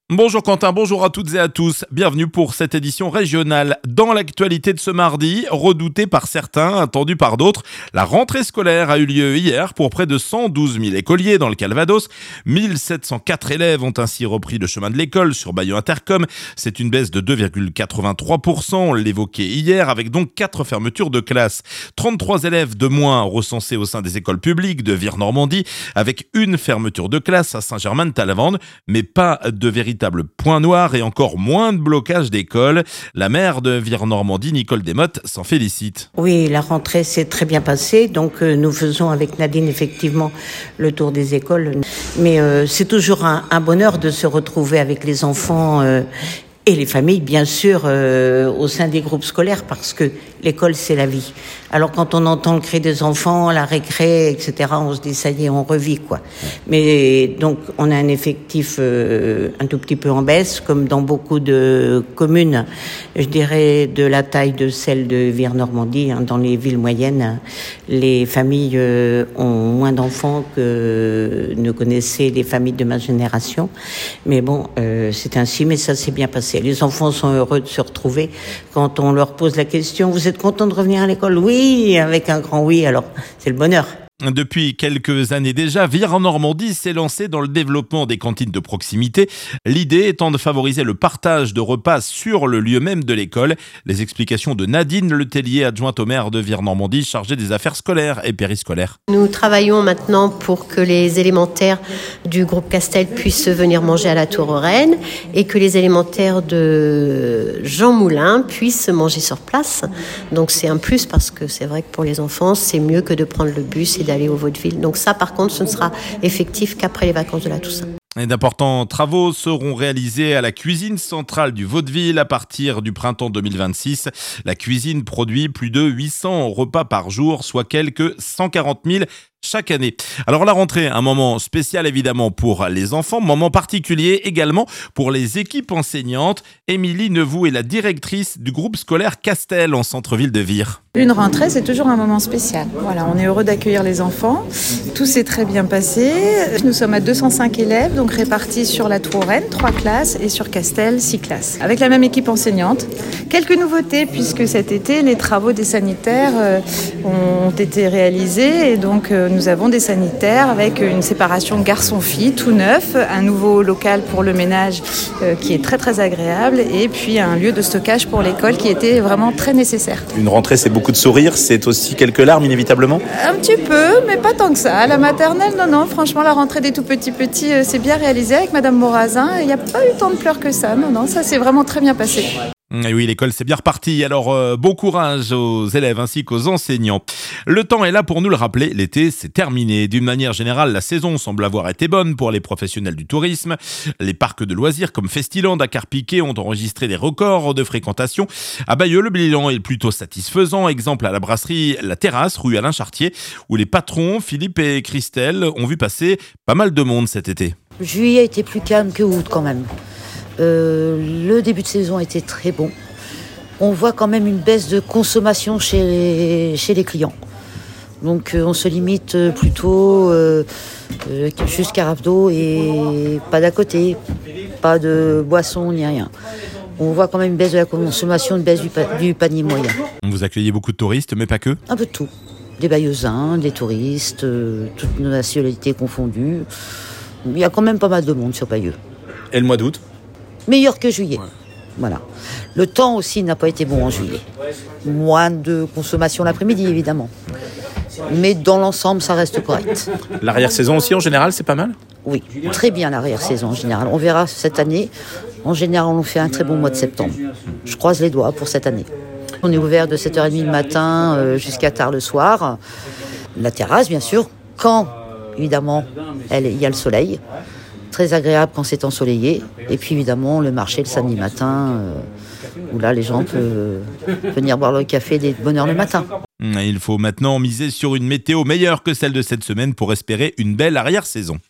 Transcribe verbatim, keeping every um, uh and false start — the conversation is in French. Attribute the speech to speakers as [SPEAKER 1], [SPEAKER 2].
[SPEAKER 1] Bonjour Quentin, bonjour à toutes et à tous. Bienvenue pour cette édition régionale. Dans l'actualité de ce mardi, redoutée par certains, attendue par d'autres, la rentrée scolaire a eu lieu hier pour près de cent douze mille écoliers dans le Calvados. mille sept cent quatre élèves ont ainsi repris le chemin de l'école sur Bayeux Intercom. C'est une baisse de deux virgule quatre-vingt-trois pour cent, on l'évoquait hier, avec donc quatre fermetures de classes. trente-trois élèves de moins recensés au sein des écoles publiques de Vire-Normandie, avec une fermeture de classe à Saint-Germain-de-Talavande, mais pas de véritable point noir et encore moins de blocage d'école. La maire de Vire-Normandie, Nicole Desmottes, s'en félicite.
[SPEAKER 2] Oui, la rentrée s'est très bien passée. Donc euh, nous faisons avec Nadine effectivement le tour des écoles. Mais euh, c'est toujours un, un bonheur de se retrouver avec les enfants euh, et les familles, bien sûr, euh, au sein des groupes scolaires, parce que l'école, c'est la vie. Alors quand on entend le cri des enfants, la récré, et cetera, on se dit ça y est, on revit, quoi. Mais donc on a un effectif euh, un tout petit peu en baisse, comme dans beaucoup de communes, je dirais de la taille de celle de Vire-Normandie, hein, dans les villes moyennes, les familles euh, ont moins d'enfants que ne connaissaient les familles de ma génération. Mais bon, euh, c'est ainsi, mais ça s'est bien passé. Les enfants sont heureux de se retrouver. Quand on leur pose la question, vous êtes content de revenir à l'école? Oui, avec un grand oui, alors c'est le bonheur.
[SPEAKER 1] Depuis quelques années déjà, Vire-Normandie s'est lancé dans le développement des cantines de proximité, l'idée étant de favoriser le partage de repas sur le lieu même de l'école. Les explications de Nadine Letellier, adjointe au maire de Vire-Normandie, chargée des affaires scolaires et périscolaires.
[SPEAKER 3] Nous travaillons maintenant pour que les élémentaires du groupe Castel puissent venir manger à la Tour Rennes et que les élémentaires de Jean Moulin puissent manger sur place. Donc c'est un plus parce que c'est vrai que pour les enfants, c'est mieux que de prendre le bus et d'aller au vaudeville. Donc ça, par contre, ce ne sera effectif qu'après les vacances de la Toussaint.
[SPEAKER 1] Et d'importants travaux seront réalisés à la cuisine centrale du Vaudeville à partir du printemps deux mille vingt-six. La cuisine produit plus de huit cents repas par jour, soit quelques cent quarante mille chaque année. Alors la rentrée, un moment spécial évidemment pour les enfants, moment particulier également pour les équipes enseignantes. Émilie Nevou est la directrice du groupe scolaire Castel en centre-ville de Vire.
[SPEAKER 4] Une rentrée, c'est toujours un moment spécial. Voilà, on est heureux d'accueillir les enfants. Tout s'est très bien passé. Nous sommes à deux cent cinq élèves, donc répartis sur la Tour Rennes, trois classes, et sur Castel, six classes. Avec la même équipe enseignante. Quelques nouveautés, puisque cet été, les travaux des sanitaires euh, ont été réalisés, et donc euh, nous avons des sanitaires avec une séparation garçon-fille, tout neuf, un nouveau local pour le ménage euh, qui est très très agréable, et puis un lieu de stockage pour l'école qui était vraiment très nécessaire.
[SPEAKER 5] Une rentrée, c'est beaucoup de sourires, c'est aussi quelques larmes inévitablement?
[SPEAKER 4] Un petit peu, mais pas tant que ça. À la maternelle, non, non, franchement, la rentrée des tout petits petits, euh, c'est bien réalisé avec Madame Morazin. Il n'y a pas eu tant de pleurs que ça, non, non, ça s'est vraiment très bien passé.
[SPEAKER 1] Et oui, l'école c'est bien reparti, alors euh, bon courage aux élèves ainsi qu'aux enseignants. Le temps est là pour nous le rappeler, l'été c'est terminé. D'une manière générale, la saison semble avoir été bonne pour les professionnels du tourisme. Les parcs de loisirs comme Festiland à Carpiquet ont enregistré des records de fréquentation. À Bayeux, le bilan est plutôt satisfaisant. Exemple à la brasserie La Terrasse, rue Alain Chartier, où les patrons Philippe et Christelle ont vu passer pas mal de monde cet été.
[SPEAKER 6] Juillet était plus calme que août quand même. Euh, le début de saison était très bon. On voit quand même une baisse de consommation chez les, chez les clients. Donc euh, on se limite plutôt euh, euh, juste carafe d'eau et pas d'à côté, pas de boisson ni rien. On voit quand même une baisse de la consommation, une baisse du, pa- du panier moyen.
[SPEAKER 1] Vous accueillez beaucoup de touristes, mais pas que?
[SPEAKER 6] Un peu de tout. Des Bayeuxins, des touristes, euh, toutes nos nationalités confondues. Il y a quand même pas mal de monde sur Bayeux.
[SPEAKER 5] Et le mois d'août?
[SPEAKER 6] Meilleur que juillet.
[SPEAKER 5] Ouais.
[SPEAKER 6] Voilà. Le temps aussi n'a pas été bon en juillet. Moins de consommation l'après-midi, évidemment. Mais dans l'ensemble, ça reste correct.
[SPEAKER 5] L'arrière-saison aussi, en général, c'est pas mal?
[SPEAKER 6] Oui, très bien l'arrière-saison en général. On verra cette année. En général, on fait un très bon mois de septembre. Je croise les doigts pour cette année. On est ouvert de sept heures trente le matin euh, jusqu'à tard le soir. La terrasse, bien sûr, quand, évidemment, elle- il y a le soleil. Très agréable quand c'est ensoleillé. Et puis évidemment le marché le samedi matin, euh, où là les gens peuvent venir boire le café dès bonne heure le matin.
[SPEAKER 1] Il faut maintenant miser sur une météo meilleure que celle de cette semaine pour espérer une belle arrière-saison.